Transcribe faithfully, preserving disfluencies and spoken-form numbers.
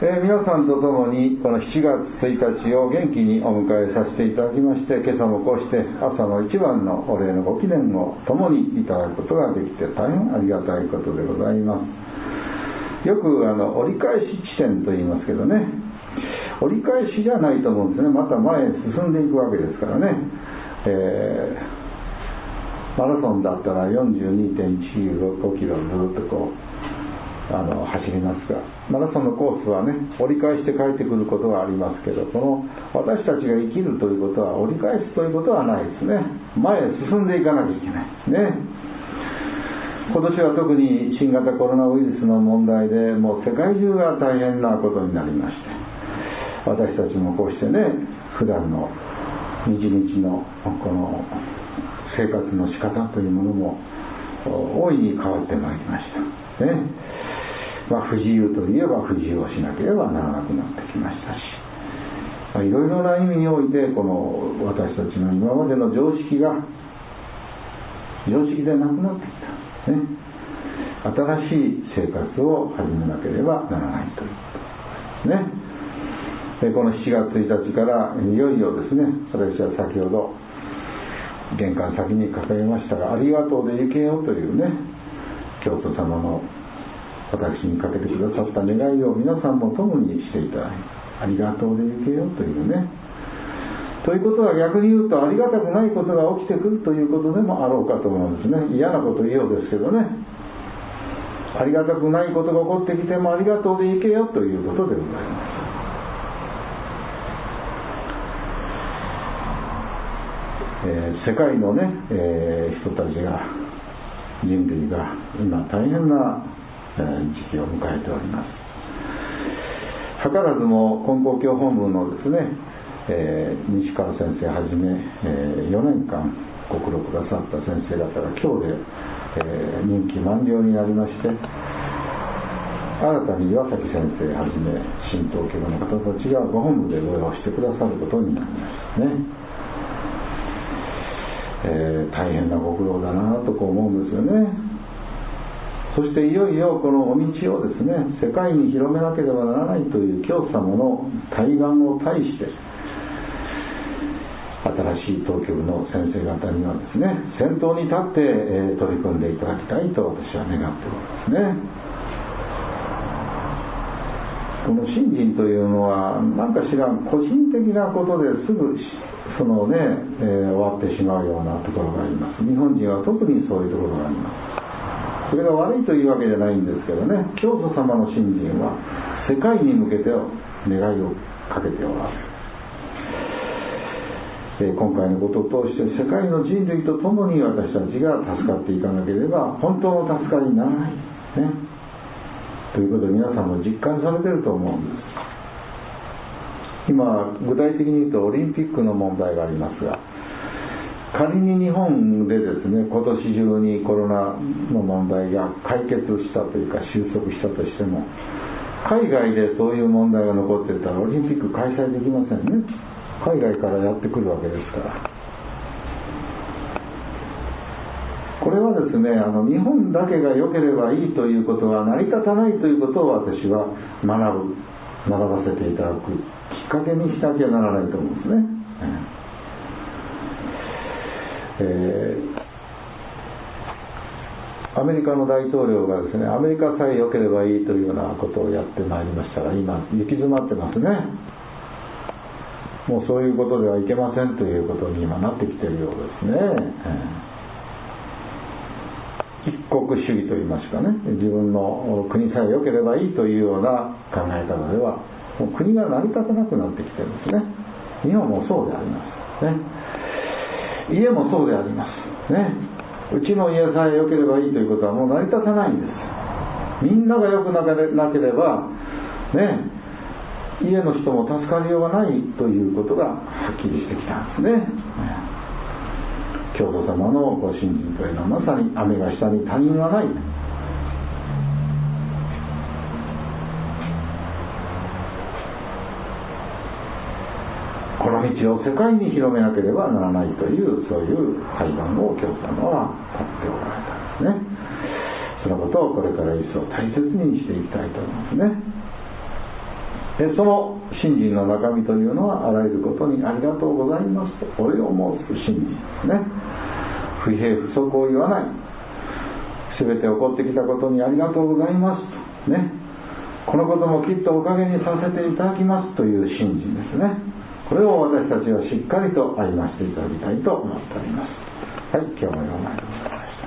えー、皆さんと共にこのしちがつついたちを元気にお迎えさせていただきまして、今朝もこうして朝の一番のお礼のご記念を共にいただくことができて大変ありがたいことでございます。よくあの折り返し地点と言いますけどね、折り返しじゃないと思うんですね。また前へ進んでいくわけですからね、えー、マラソンだったら よんじゅうにてんいちごキロずっとこうあの走りますが、マラソンのコースはね、折り返して帰ってくることはありますけど、この私たちが生きるということは折り返すということはないですね。前へ進んでいかなきゃいけないね。今年は特に新型コロナウイルスの問題でもう世界中が大変なことになりまして、私たちもこうしてね、普段の日々のこの生活の仕方というものも大いに変わってまいりましたね。まあ、不自由といえば不自由をしなければならなくなってきましたし、まあ、いろいろな意味においてこの私たちの今までの常識が常識でなくなってきた、ね、新しい生活を始めなければならないということですね。でこのしちがつついたちからいよいよですね、私は先ほど玄関先に掲げましたが、ありがとうで行けよというね、教祖様の私にかけてくださった願いを皆さんも共にしていただいて、ありがとうで行けよというね、ということは逆に言うとありがたくないことが起きてくるということでもあろうかと思うんですね。嫌なこと言うようですけどね、ありがたくないことが起こってきてもありがとうで行けよということでございます。えー、世界のね、えー、人たちが人類が今大変な、えー、時期を迎えております。図らずも金光教本部のですね、えー、西川先生はじめ、えー、よねんかんご苦労くださった先生方が今日で、えー、任期満了になりまして、新たに岩崎先生はじめ神道教の方たちがご本部でご用してくださることになりますね。えー、大変なご苦労だなとこう思うんですよね。そしていよいよこのお道をですね、世界に広めなければならないという教祖様の大願を対して、新しい当局の先生方にはですね、先頭に立って、えー、取り組んでいただきたいと私は願っておりますね。この信心というのは何かしら個人的なことですぐそのね、えー、終わってしまうようなところがあります。日本人は特にそういうところがあります。それが悪いというわけじゃないんですけどね、教祖様の信心は世界に向けて願いをかけておられる。えー、今回のことを通して世界の人類と共に私たちが助かっていかなければ本当の助かりにならないね。ということを皆さんも実感されていると思うんです。今具体的に言うとオリンピックの問題がありますが、仮に日本でですね、今年中にコロナの問題が解決したというか収束したとしても、海外でそういう問題が残っていたらオリンピック開催できませんね。海外からやってくるわけですから。これはですね、あの日本だけが良ければいいということは成り立たないということを私は学ぶ学ばせていただくきっかけにしなきゃならないと思うんですね。えー、アメリカの大統領がですね、アメリカさえ良ければいいというようなことをやってまいりましたが、今行き詰まってますね。もうそういうことではいけませんということに今なってきているようですね。一国主義といいますかね、自分の国さえ良ければいいというような考え方ではもう国が成り立たなくなってきてるんですね。日本もそうでありますね。家もそうでありますね。うちの家さえ良ければいいということはもう成り立たないんです。みんなが良くなければね、家の人も助かりようがないということがはっきりしてきたんですね。教祖様のご信心というのはまさに雨が下に他人はない。この道を世界に広めなければならないというそういう大願を教祖様は立っておられたんですね。そのことをこれから一層大切にしていきたいと思いますね。 でその信心の中身というのは、あらゆることにありがとうございますとお礼を申す信心ですね。不平不足を言わない、すべて起こってきたことにありがとうございますとね、このこともきっとおかげにさせていただきますという信心ですね。これを私たちはしっかりと歩ませていただきたいと思っております。はい、今日もようまいります。